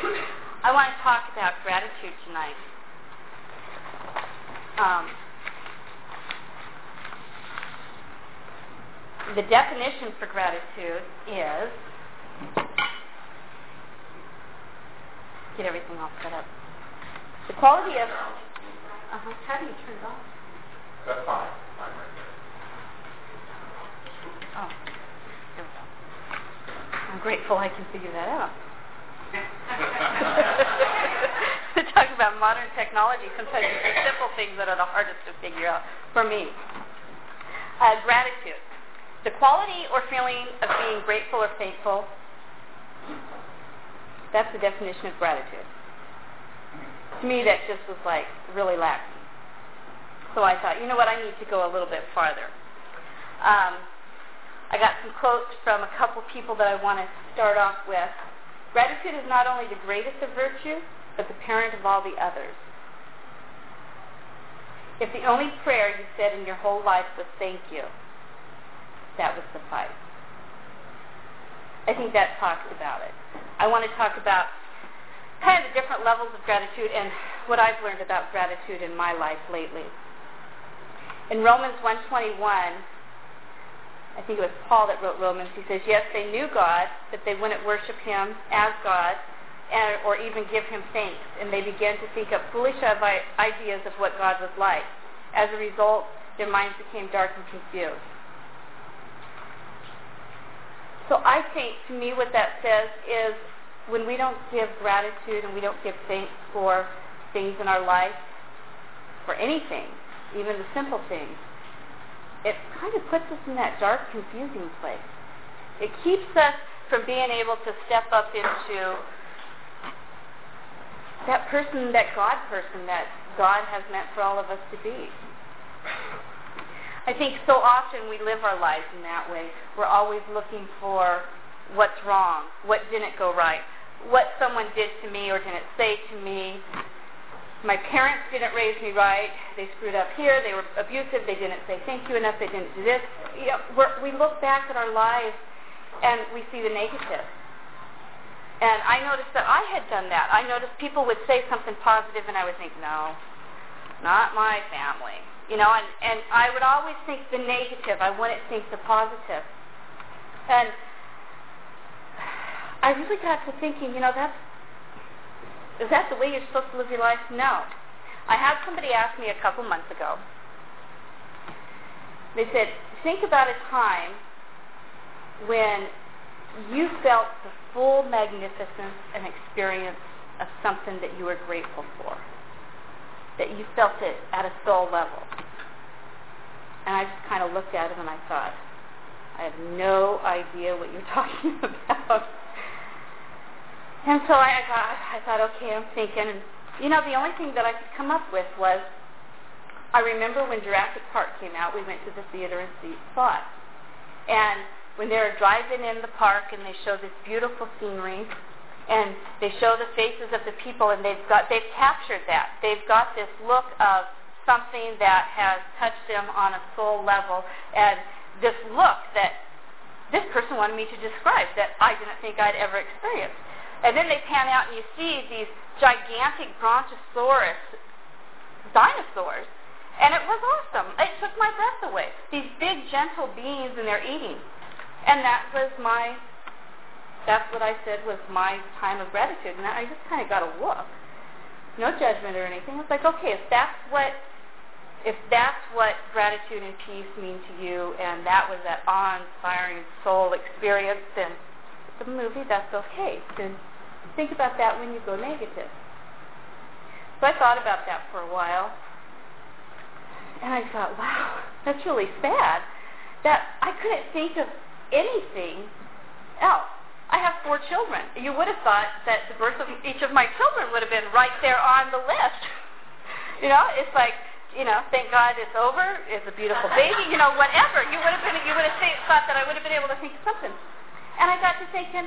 I want to talk about gratitude tonight. The definition for gratitude is, get everything all set up. The quality of, how do you turn it off? That's fine. I'm right there. Oh, there we go. I'm grateful I can figure that out. To talk about modern technology, sometimes it's the simple things that are the hardest to figure out for me. Gratitude. The quality or feeling of being grateful or thankful. That's the definition of gratitude. To me, that just was like really lacking. So I thought, you know what, I need to go a little bit farther. I got some quotes from a couple people that I want to start off with. Gratitude is not only the greatest of virtues, but the parent of all the others. If the only prayer you said in your whole life was thank you, that would suffice. I think that talks about it. I want to talk about kind of the different levels of gratitude and what I've learned about gratitude in my life lately. In Romans 1:21, I think it was Paul that wrote Romans, he says, yes, they knew God, but they wouldn't worship him as God or even give him thanks, and they began to think up foolish ideas of what God was like. As a result, their minds became dark and confused. So I think, to me, what that says is when we don't give gratitude and we don't give thanks for things in our life, for anything, even the simple things, it kind of puts us in that dark, confusing place. It keeps us from being able to step up into that person, that God person that God has meant for all of us to be. I think so often we live our lives in that way. We're always looking for what's wrong, what didn't go right, what someone did to me or didn't say to me. My parents didn't raise me right. They screwed up here. They were abusive. They didn't say thank you enough. They didn't do this. You know, we look back at our lives and we see the negative. And I noticed that I had done that. I noticed people would say something positive and I would think, no, not my family. You know, and I would always think the negative. I wouldn't think the positive. And I really got to thinking, you know, is that the way you're supposed to live your life? No. I had somebody ask me a couple months ago. They said, think about a time when you felt the full magnificence and experience of something that you were grateful for, that you felt it at a soul level. And I just kind of looked at him and I thought, I have no idea what you're talking about. And so I thought, okay, I'm thinking. And, you know, the only thing that I could come up with was, I remember when Jurassic Park came out, we went to the theater and saw it. And when they were driving in the park and they show this beautiful scenery, and they show the faces of the people, and they've captured that. They've got this look of something that has touched them on a soul level, and this look that this person wanted me to describe that I didn't think I'd ever experienced. And then they pan out and you see these gigantic Brontosaurus dinosaurs, and it was awesome. It took my breath away. These big, gentle beings, and they're eating. And that's what I said was my time of gratitude. And I just kind of got a look. No judgment or anything. It's like, okay, if that's what gratitude and peace mean to you, and that was that awe-inspiring soul experience, then the movie, that's okay. Then think about that when you go negative. So I thought about that for a while, and I thought, wow, that's really sad that I couldn't think of anything else. I have 4 children. You would have thought that the birth of each of my children would have been right there on the list. You know, it's like, you know, thank God it's over. It's a beautiful baby. You know, whatever. You would have thought that I would have been able to think of something. And I got to thinking,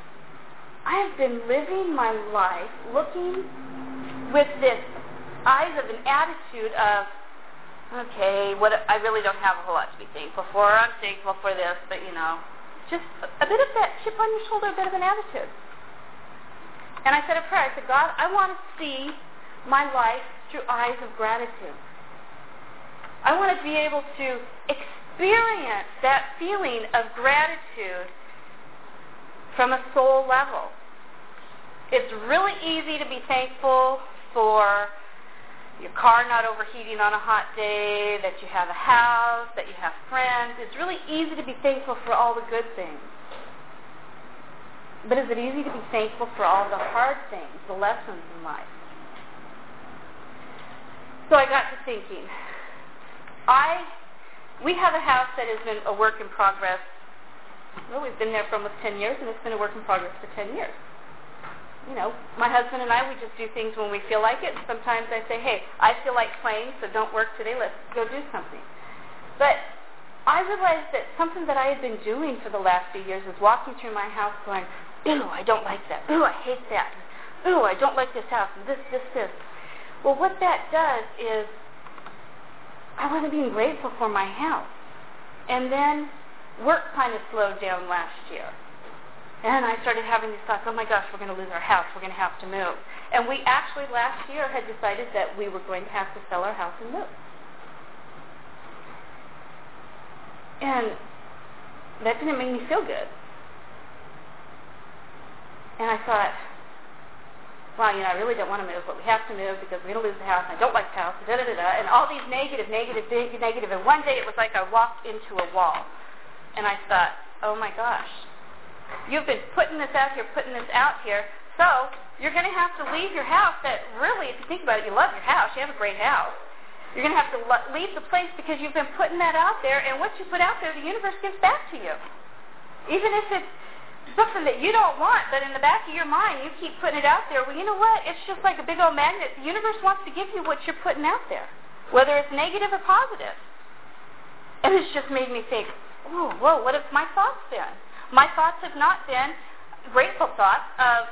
I have been living my life looking with this eyes of an attitude of, okay, I really don't have a whole lot to be thankful for. I'm thankful for this, but, you know, just a bit of that chip on your shoulder, a bit of an attitude. And I said a prayer. I said, God, I want to see my life through eyes of gratitude. I want to be able to experience that feeling of gratitude from a soul level. It's really easy to be thankful for your car not overheating on a hot day, that you have a house, that you have friends. It's really easy to be thankful for all the good things. But is it easy to be thankful for all the hard things, the lessons in life? So I got to thinking. We have a house that has been a work in progress. Well, we've been there for almost 10 years, and it's been a work in progress for 10 years. You know, my husband and I, we just do things when we feel like it. Sometimes I say, hey, I feel like playing, so don't work today. Let's go do something. But I realized that something that I had been doing for the last few years is walking through my house going, ooh, I don't like that. Ooh, I hate that. Ooh, I don't like this house. And this. Well, what that does is I wasn't being grateful for my house. And then work kind of slowed down last year. And I started having these thoughts, oh my gosh, we're going to lose our house. We're going to have to move. And we actually last year had decided that we were going to have to sell our house and move. And that didn't make me feel good. And I thought, wow, I really don't want to move, but we have to move because we're going to lose the house. I don't like the house, and all these negative. And one day it was like I walked into a wall. And I thought, oh my gosh, you've been putting this out here, so you're going to have to leave your house that really, if you think about it, you love your house. You have a great house. You're going to have to leave the place because you've been putting that out there, and what you put out there, the universe gives back to you. Even if it's something that you don't want, but in the back of your mind, you keep putting it out there. Well, you know what? It's just like a big old magnet. The universe wants to give you what you're putting out there, whether it's negative or positive. And it's just made me think, oh, whoa, what have my thoughts been? My thoughts have not been grateful thoughts of,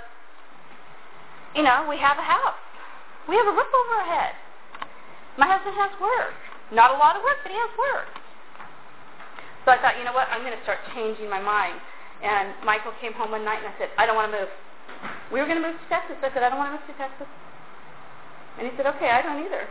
we have a house. We have a roof over our head. My husband has work. Not a lot of work, but he has work. So I thought, you know what? I'm going to start changing my mind. And Michael came home one night and I said, I don't want to move. We were going to move to Texas. I said, I don't want to move to Texas. And he said, okay, I don't either.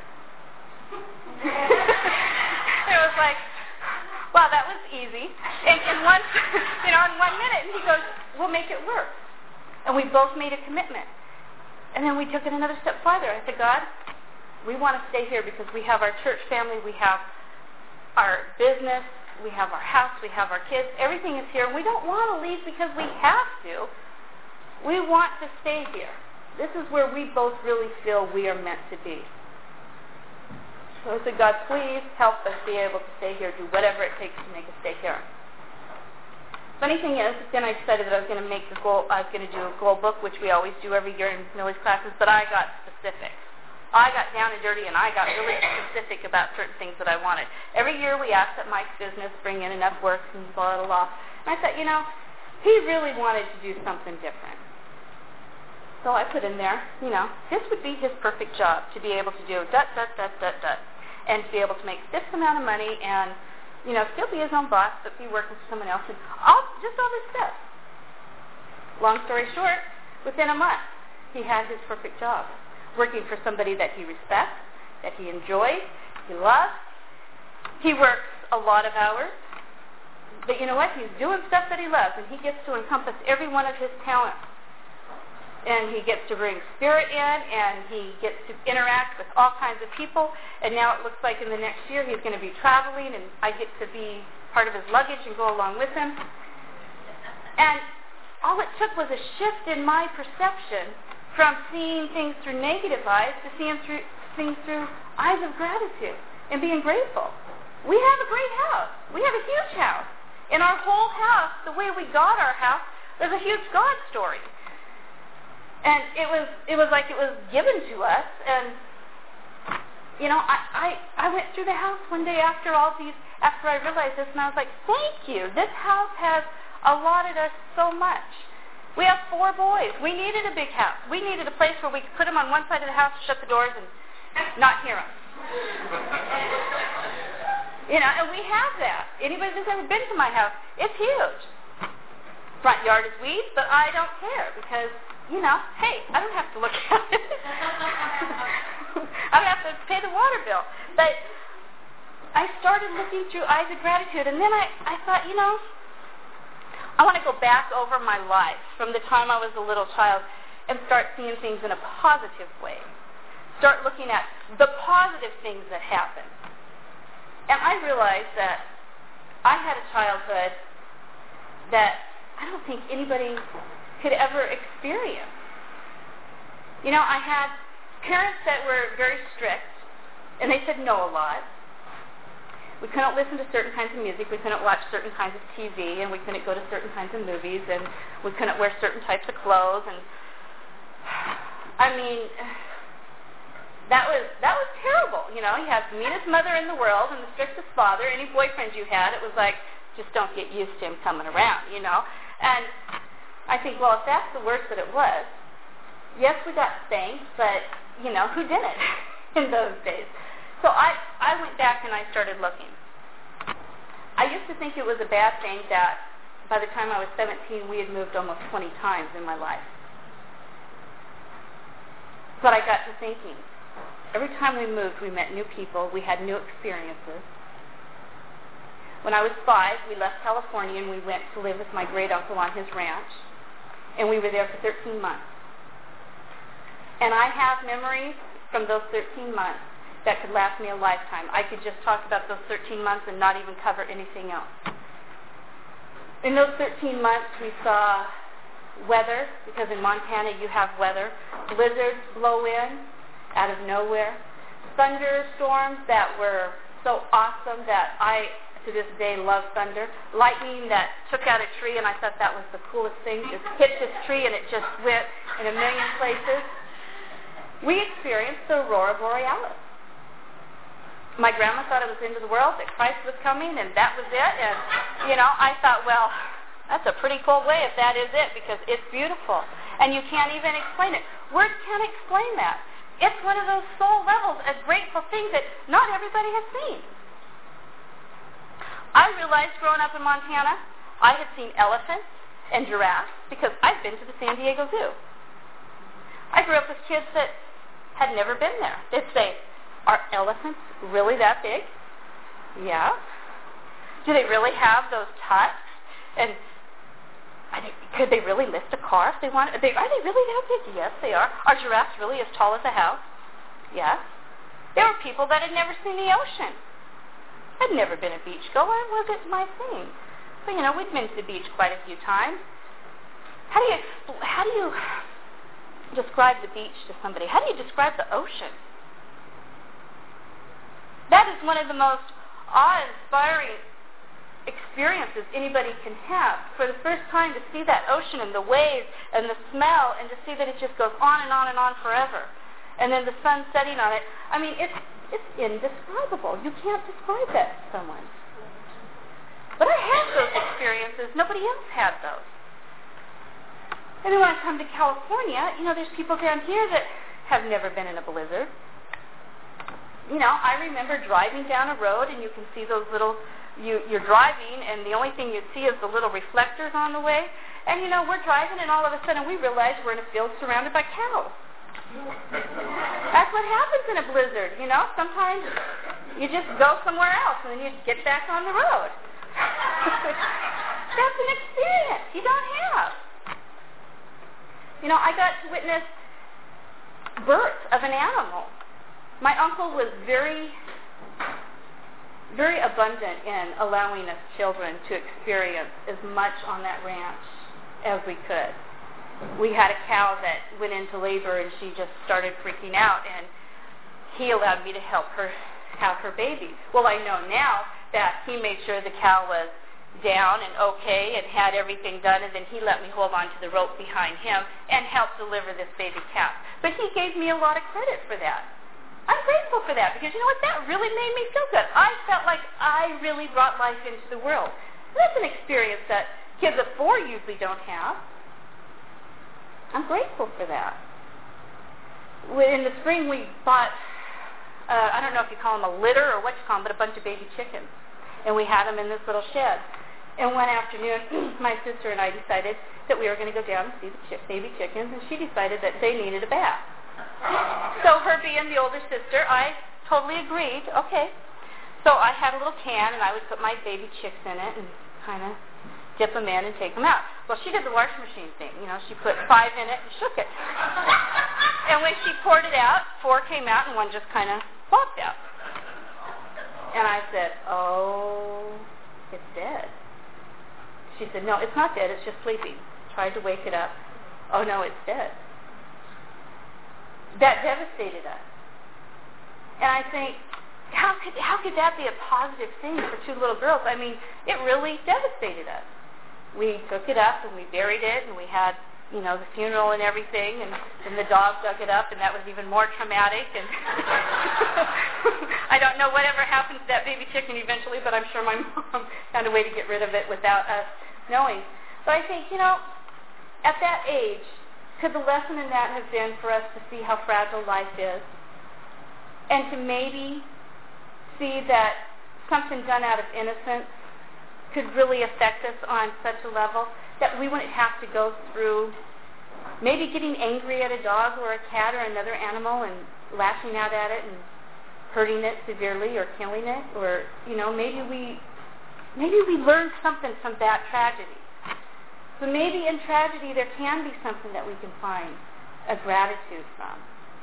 It was like, wow, that was easy. And in one, in 1 minute, and he goes, we'll make it work. And we both made a commitment. And then we took it another step farther. I said, God, we want to stay here because we have our church family, we have our business, we have our house, we have our kids. Everything is here. And we don't want to leave because we have to. We want to stay here. This is where we both really feel we are meant to be. So I said, God, please help us be able to stay here, do whatever it takes to make us stay here. Funny thing is, then I decided that I was going to make the goal, I was going to do a goal book, which we always do every year in Millie's classes, but I got specific. I got down and dirty, and I got really specific about certain things that I wanted. Every year we asked that Mike's business bring in enough work and blah, blah, blah. And I thought, he really wanted to do something different. So I put in there, this would be his perfect job, to be able to do ... and to be able to make this amount of money and, still be his own boss, but be working for someone else, and all this stuff. Long story short, within a month, he had his perfect job, working for somebody that he respects, that he enjoys, he loves. He works a lot of hours, but you know what? He's doing stuff that he loves, and he gets to encompass every one of his talents. And he gets to bring spirit in, and he gets to interact with all kinds of people. And now it looks like in the next year he's going to be traveling, and I get to be part of his luggage and go along with him. And all it took was a shift in my perception from seeing things through negative eyes to seeing things through eyes of gratitude and being grateful. We have a great house. We have a huge house. In our whole house, the way we got our house, there's a huge God story. And it was like it was given to us. And, I went through the house one day after I realized this, and I was like, thank you. This house has allotted us so much. We have 4 boys. We needed a big house. We needed a place where we could put them on one side of the house, shut the doors, and not hear them. And we have that. Anybody that's ever been to my house, it's huge. Front yard is weeds, but I don't care because hey, I don't have to look at it. I don't have to pay the water bill. But I started looking through Eyes of Gratitude, and then I thought, I want to go back over my life from the time I was a little child and start seeing things in a positive way. Start looking at the positive things that happened. And I realized that I had a childhood that I don't think anybody could ever experience. I had parents that were very strict, and they said no a lot. We couldn't listen to certain kinds of music, we couldn't watch certain kinds of TV, and we couldn't go to certain kinds of movies, and we couldn't wear certain types of clothes, and that was terrible. You have the meanest mother in the world and the strictest father. Any boyfriend you had, it was like, just don't get used to him coming around, And I think, well, if that's the worst that it was, yes, we got spanked, but, who didn't in those days? So I went back and I started looking. I used to think it was a bad thing that by the time I was 17, we had moved almost 20 times in my life. But I got to thinking, every time we moved, we met new people, we had new experiences. When I was 5, we left California and we went to live with my great uncle on his ranch, and we were there for 13 months. And I have memories from those 13 months that could last me a lifetime. I could just talk about those 13 months and not even cover anything else. In those 13 months, we saw weather, because in Montana you have weather. Blizzards blow in out of nowhere. Thunderstorms that were so awesome that I, to this day, love thunder. Lightning that took out a tree, and I thought that was the coolest thing. Just hit this tree, and it just went in a million places. We experienced the Aurora Borealis. My grandma thought it was the end of the world, that Christ was coming, and that was it. And, I thought, well, that's a pretty cool way if that is it, because it's beautiful. And you can't even explain it. Words can't explain that. It's one of those soul levels, a grateful thing that not everybody has seen. I realized growing up in Montana, I had seen elephants and giraffes because I'd been to the San Diego Zoo. I grew up with kids that had never been there. They'd say, are elephants really that big? Yeah. Do they really have those tusks? And could they really lift a car if they wanted? Are they really that big? Yes, they are. Are giraffes really as tall as a house? Yes. There were people that had never seen the ocean. I'd never been a beachgoer. It wasn't my thing. But, we'd been to the beach quite a few times. How do you describe the beach to somebody? How do you describe the ocean? That is one of the most awe-inspiring experiences anybody can have. For the first time, to see that ocean and the waves and the smell, and to see that it just goes on and on and on forever. And then the sun setting on it. It's indescribable. You can't describe that to someone. But I had those experiences. Nobody else had those. And then when I come to California, there's people down here that have never been in a blizzard. I remember driving down a road, and you can see those little, you're driving, and the only thing you see is the little reflectors on the way. And, we're driving, and all of a sudden we realize we're in a field surrounded by cows. That's what happens in a blizzard, Sometimes you just go somewhere else, and then you get back on the road. That's an experience you don't have. I got to witness birth of an animal. My uncle was very, very abundant in allowing us children to experience as much on that ranch as we could. We had a cow that went into labor, and she just started freaking out, and he allowed me to help her have her baby. Well, I know now that he made sure the cow was down and okay and had everything done, and then he let me hold on to the rope behind him and help deliver this baby calf. But he gave me a lot of credit for that. I'm grateful for that, because that really made me feel good. I felt like I really brought life into the world. That's an experience that kids of 4 usually don't have. I'm grateful for that. In the spring, we bought, I don't know if you call them a litter or what you call them, but a bunch of baby chickens. And we had them in this little shed. And one afternoon, my sister and I decided that we were going to go down and see the baby chickens, and she decided that they needed a bath. So her being the older sister, I totally agreed. Okay. So I had a little can, and I would put my baby chicks in it and kind of dip them in and take them out. Well, she did the washing machine thing. You know, she put 5 in it and shook it. And when she poured it out, 4 came out and one just kind of walked out. And I said, oh, it's dead. She said, no, it's not dead, it's just sleeping. Tried to wake it up. Oh, no, it's dead. That devastated us. And I think, how could that be a positive thing for 2 little girls? I mean, it really devastated us. We took it up and we buried it, and we had, you know, the funeral and everything, and the dog dug it up, and that was even more traumatic. And I don't know whatever happened to that baby chicken eventually, but I'm sure my mom found a way to get rid of it without us knowing. But I think, you know, at that age, could the lesson in that have been for us to see how fragile life is, and to maybe see that something done out of innocence could really affect us on such a level that we wouldn't have to go through maybe getting angry at a dog or a cat or another animal and lashing out at it and hurting it severely or killing it, or, you know, maybe we learned something from that tragedy. So maybe in tragedy there can be something that we can find a gratitude from.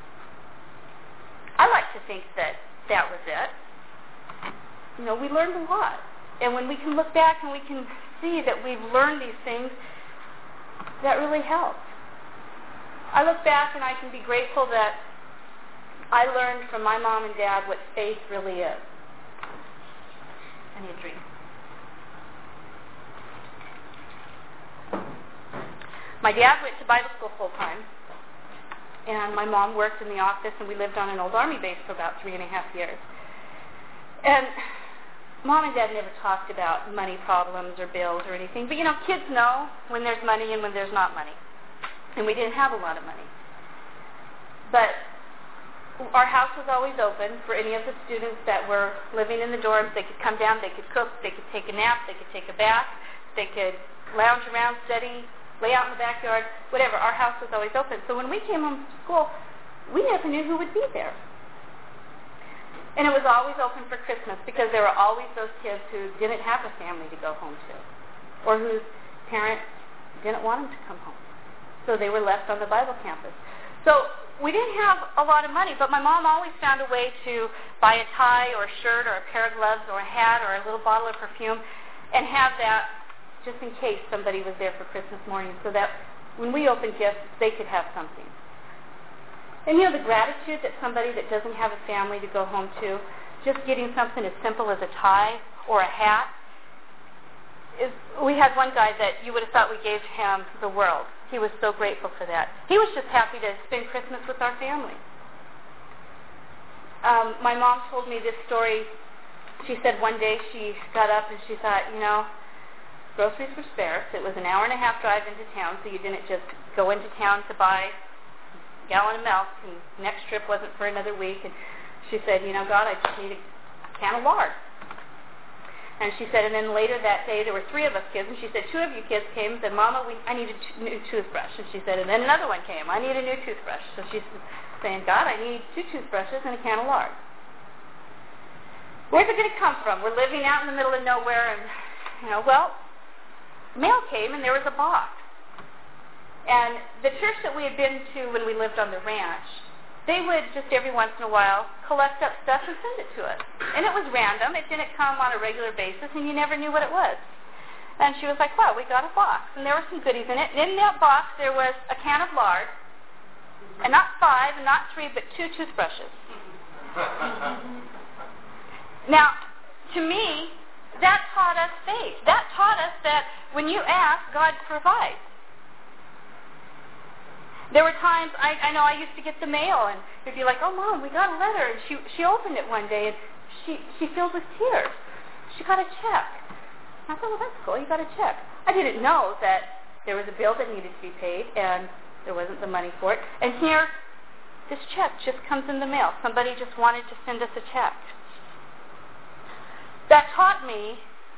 I like to think that that was it. You know, we learned a lot. And when we can look back and we can see that we've learned these things, that really helps. I look back and I can be grateful that I learned from my mom and dad what faith really is. I need a drink. My dad went to Bible school full time, and my mom worked in the office, and we lived on an old Army base for about 3.5 years. And Mom and Dad never talked about money problems or bills or anything, but you know, kids know when there's money and when there's not money. And we didn't have a lot of money. But our house was always open for any of the students that were living in the dorms. They could come down, they could cook, they could take a nap, they could take a bath, they could lounge around, study, lay out in the backyard, whatever. Our house was always open. So when we came home from school, we never knew who would be there. And it was always open for Christmas because there were always those kids who didn't have a family to go home to, or whose parents didn't want them to come home. So they were left on the Bible campus. So we didn't have a lot of money, but my mom always found a way to buy a tie or a shirt or a pair of gloves or a hat or a little bottle of perfume and have that just in case somebody was there for Christmas morning, so that when we opened gifts, they could have something. And you know, the gratitude that somebody that doesn't have a family to go home to, just getting something as simple as a tie or a hat, is, we had one guy that you would have thought we gave him the world. He was so grateful for that. He was just happy to spend Christmas with our family. My mom told me this story. She said one day she got up and she thought, you know, groceries were sparse. It was an 1.5 hour drive into town, so you didn't just go into town to buy a gallon of milk, and the next trip wasn't for another week. And she said, you know, God, I just need a can of lard. And she said, and then later that day there were 3 of us kids, and she said 2 of you kids came and said, Mama, I need a new toothbrush. And she said, and then another one came, I need a new toothbrush. So she's saying, God, I need 2 toothbrushes and a can of lard. Where's it going to come from? We're living out in the middle of nowhere, and, you know, well, mail came and there was a box. And the church that we had been to when we lived on the ranch, they would just every once in a while collect up stuff and send it to us. And it was random. It didn't come on a regular basis, and you never knew what it was. And she was like, well, we got a box. And there were some goodies in it. And in that box, there was a can of lard, and not 5 and not 3, but 2 toothbrushes. Now, to me, that taught us faith. That taught us that when you ask, God provides. There were times, I know I used to get the mail, and it'd be like, oh, Mom, we got a letter. And she opened it one day, and she filled with tears. She got a check. I thought, well, that's cool. You got a check. I didn't know that there was a bill that needed to be paid, and there wasn't the money for it. And here, this check just comes in the mail. Somebody just wanted to send us a check. That taught me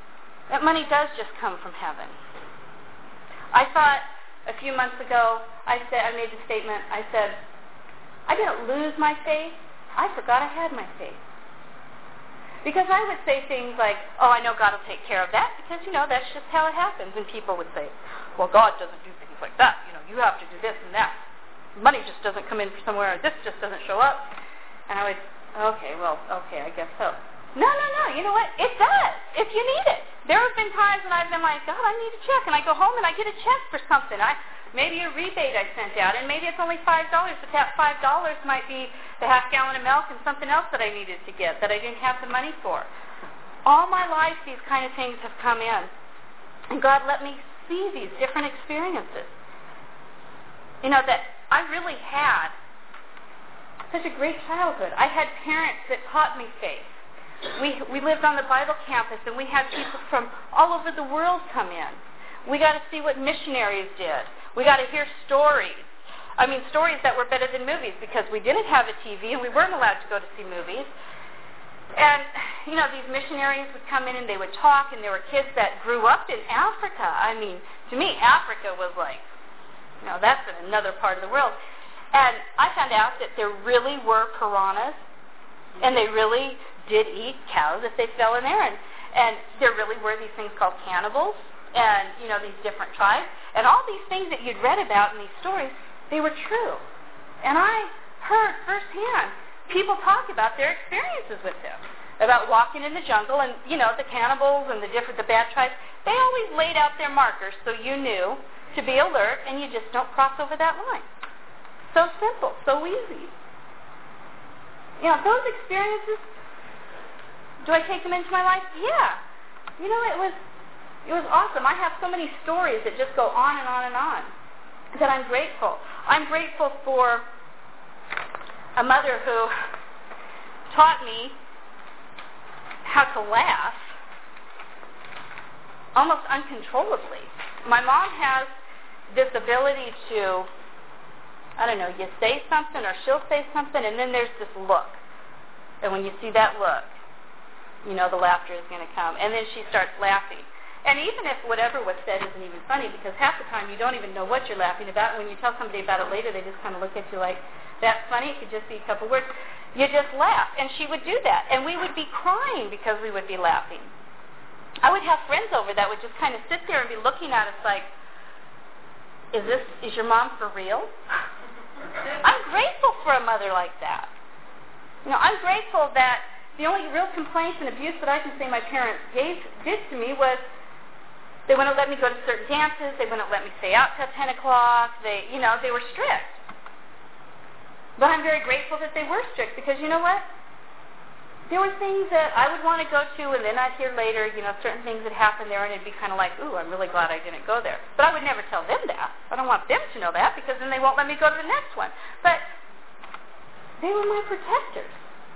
that money does just come from heaven. I thought a few months ago, I made the statement, I said, I didn't lose my faith, I forgot I had my faith. Because I would say things like, oh, I know God will take care of that, because, that's just how it happens. And people would say, well, God doesn't do things like that. You have to do this and that. Money just doesn't come in from somewhere, or this just doesn't show up. And I would, okay, I guess so. No, you know what? It does, if you need it. There have been times when I've been like, God, I need a check, and I go home and I get a check for something. Maybe a rebate I sent out, and maybe it's only $5, but that $5 might be the half gallon of milk and something else that I needed to get that I didn't have the money for. All my life, these kind of things have come in, and God let me see these different experiences. That I really had such a great childhood. I had parents that taught me faith. We lived on the Bible campus, and we had people from all over the world come in. We got to see what missionaries did. We got to hear stories. Stories that were better than movies, because we didn't have a TV and we weren't allowed to go to see movies. And, these missionaries would come in and they would talk, and there were kids that grew up in Africa. To me, Africa was like, that's in another part of the world. And I found out that there really were piranhas, and they really did eat cows if they fell in there. And there really were these things called cannibals, and, these different tribes. And all these things that you'd read about in these stories, they were true. And I heard firsthand people talk about their experiences with them, about walking in the jungle, and, the cannibals and the bad tribes, they always laid out their markers so you knew to be alert, and you just don't cross over that line. So simple, so easy. Those experiences, do I take them into my life? Yeah. It was awesome. I have so many stories that just go on and on and on that I'm grateful. I'm grateful for a mother who taught me how to laugh almost uncontrollably. My mom has this ability to, you say something or she'll say something, and then there's this look. And when you see that look, the laughter is going to come. And then she starts laughing. And even if whatever was said isn't even funny, because half the time you don't even know what you're laughing about. When you tell somebody about it later, they just kind of look at you like, that's funny. It could just be a couple words. You just laugh. And she would do that. And we would be crying because we would be laughing. I would have friends over that would just kind of sit there and be looking at us like, is your mom for real? I'm grateful for a mother like that. I'm grateful that the only real complaints and abuse that I can say my parents did to me was they wouldn't let me go to certain dances. They wouldn't let me stay out till 10 o'clock. They were strict. But I'm very grateful that they were strict, because you know what? There were things that I would want to go to, and then I'd hear later, certain things that happened there, and it'd be kind of like, ooh, I'm really glad I didn't go there. But I would never tell them that. I don't want them to know that, because then they won't let me go to the next one. But they were my protectors.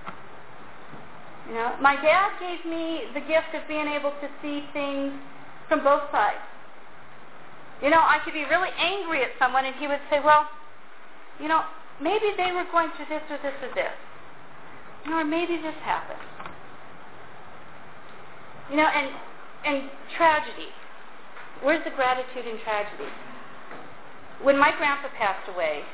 My dad gave me the gift of being able to see things from both sides. I could be really angry at someone, and he would say, well, maybe they were going through this or this or this. Or maybe this happened. And tragedy. Where's the gratitude in tragedy? When my grandpa passed away,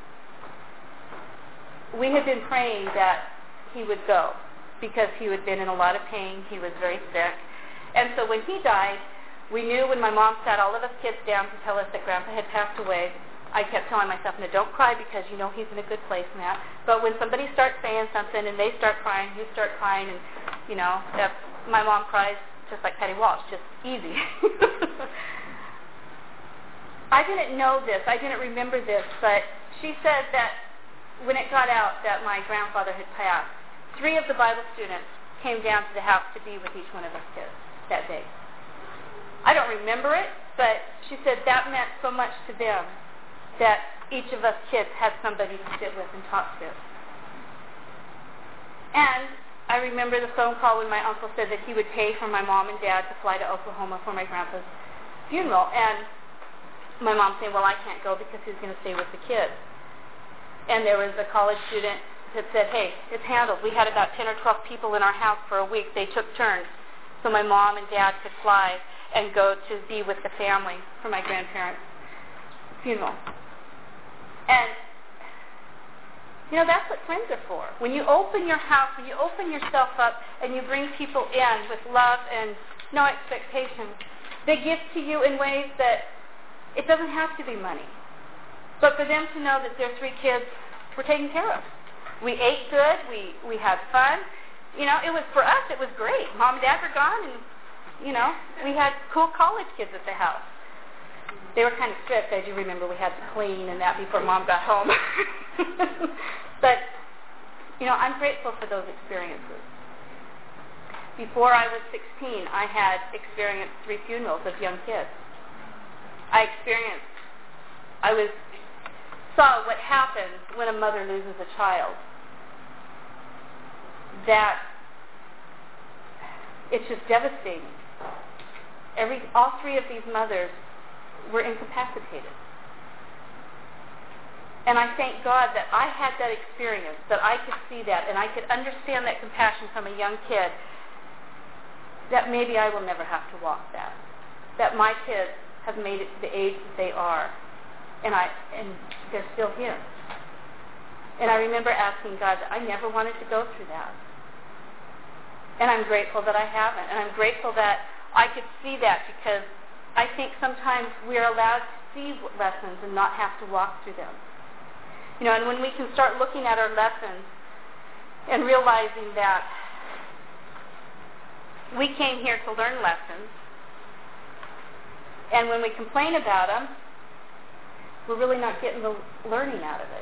we had been praying that he would go, because he had been in a lot of pain. He was very sick. And so when he died, we knew when my mom sat all of us kids down to tell us that Grandpa had passed away, I kept telling myself, no, don't cry, because he's in a good place and that. But when somebody starts saying something and they start crying, you start crying, and, that's, my mom cries just like Patty Walsh, just easy. I didn't know this. I didn't remember this, but she said that when it got out that my grandfather had passed, 3 of the Bible students came down to the house to be with each one of us kids that day. I don't remember it, but she said that meant so much to them that each of us kids had somebody to sit with and talk to. And I remember the phone call when my uncle said that he would pay for my mom and dad to fly to Oklahoma for my grandpa's funeral. And my mom saying, well, I can't go because he's going to stay with the kids. And there was a college student that said, hey, it's handled. We had about 10 or 12 people in our house for a week. They took turns so my mom and dad could fly and go to be with the family for my grandparents' funeral. And, that's what friends are for. When you open your house, when you open yourself up and you bring people in with love and no expectations, they give to you in ways that it doesn't have to be money. But for them to know that their 3 kids were taken care of. We ate good. We had fun. It was, for us, it was great. Mom and Dad were gone, and, we had cool college kids at the house. They were kind of strict, as you remember. We had to clean and that before Mom got home. But, I'm grateful for those experiences. Before I was 16, I had experienced 3 funerals of young kids. I saw what happens when a mother loses a child. That it's just devastating. All 3 of these mothers were incapacitated. And I thank God that I had that experience, that I could see that, and I could understand that compassion from a young kid, that maybe I will never have to walk that. That my kids have made it to the age that they are, and they're still here. And I remember asking God that I never wanted to go through that. And I'm grateful that I haven't. And I'm grateful that I could see that, because I think sometimes we're allowed to see lessons and not have to walk through them. And when we can start looking at our lessons and realizing that we came here to learn lessons, and when we complain about them, we're really not getting the learning out of it.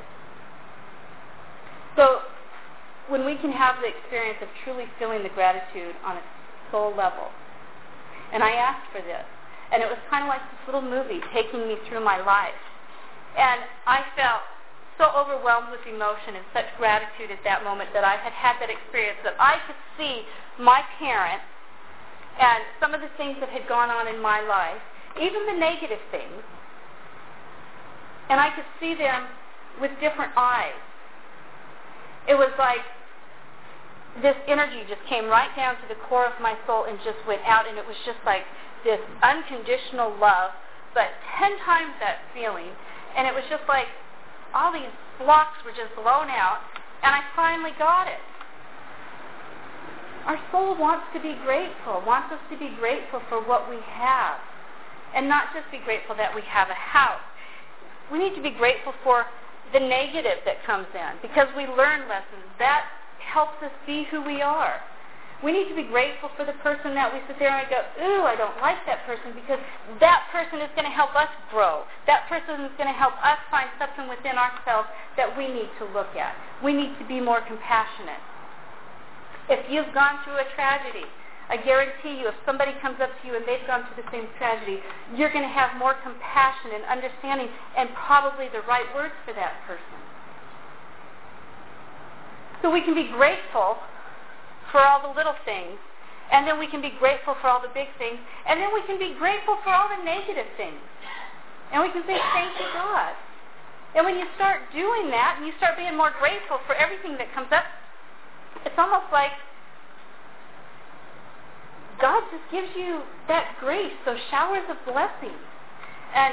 So when we can have the experience of truly feeling the gratitude on a soul level, and I asked for this, and it was kind of like this little movie taking me through my life, and I felt so overwhelmed with emotion and such gratitude at that moment that I had that experience, that I could see my parents and some of the things that had gone on in my life, even the negative things, and I could see them with different eyes. It was like this energy just came right down to the core of my soul and just went out, and it was just like this unconditional love, but 10 times that feeling, and it was just like all these blocks were just blown out, and I finally got it. Our soul wants to be grateful, wants us to be grateful for what we have, and not just be grateful that we have a house. We need to be grateful for the negative that comes in, because we learn lessons. That helps us be who we are. We need to be grateful for the person that we sit there and go, ooh, I don't like that person, because that person is going to help us grow. That person is going to help us find something within ourselves that we need to look at. We need to be more compassionate. If you've gone through a tragedy, I guarantee you, if somebody comes up to you and they've gone through the same tragedy, you're going to have more compassion and understanding and probably the right words for that person. So we can be grateful for all the little things, and then we can be grateful for all the big things, and then we can be grateful for all the negative things. And we can say, thank you, God. And when you start doing that, and you start being more grateful for everything that comes up, it's almost like God just gives you that grace, those showers of blessings. And,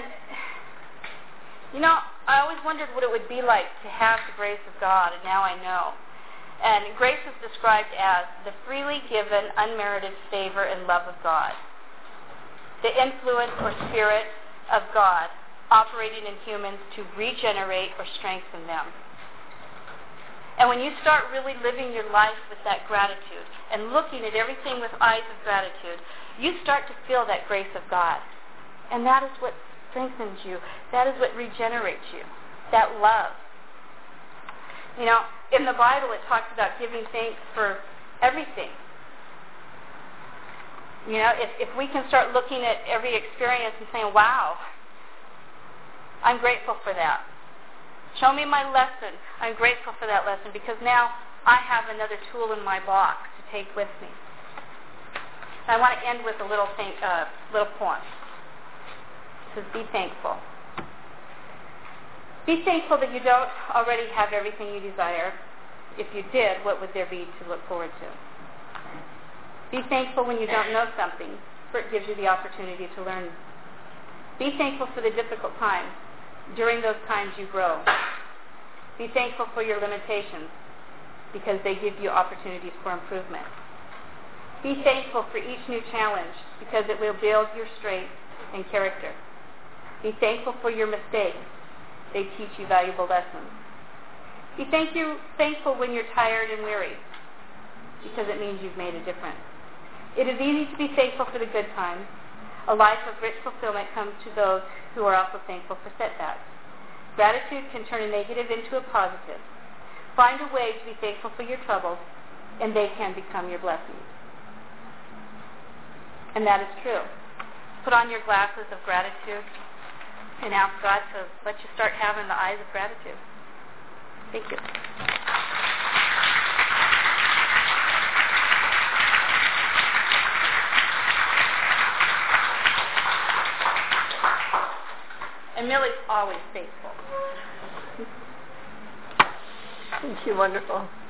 I always wondered what it would be like to have the grace of God, and now I know. And grace is described as the freely given, unmerited favor and love of God. The influence or spirit of God operating in humans to regenerate or strengthen them. And when you start really living your life with that gratitude and looking at everything with eyes of gratitude, you start to feel that grace of God. And that is what strengthens you. That is what regenerates you. That love. In the Bible it talks about giving thanks for everything. If we can start looking at every experience and saying, wow, I'm grateful for that. Show me my lesson. I'm grateful for that lesson, because now I have another tool in my box to take with me. I want to end with a little poem. It says, be thankful. Be thankful that you don't already have everything you desire. If you did, what would there be to look forward to? Be thankful when you don't know something, for it gives you the opportunity to learn. Be thankful for the difficult times. During those times you grow. Be thankful for your limitations, because they give you opportunities for improvement. Be thankful for each new challenge, because it will build your strength and character. Be thankful for your mistakes. They teach you valuable lessons. Be thankful when you're tired and weary, because it means you've made a difference. It is easy to be thankful for the good times. A life of rich fulfillment comes to those who are also thankful for setbacks. Gratitude can turn a negative into a positive. Find a way to be thankful for your troubles, and they can become your blessings. And that is true. Put on your glasses of gratitude and ask God to let you start having the eyes of gratitude. Thank you. And Millie's always faithful. Thank you. Wonderful.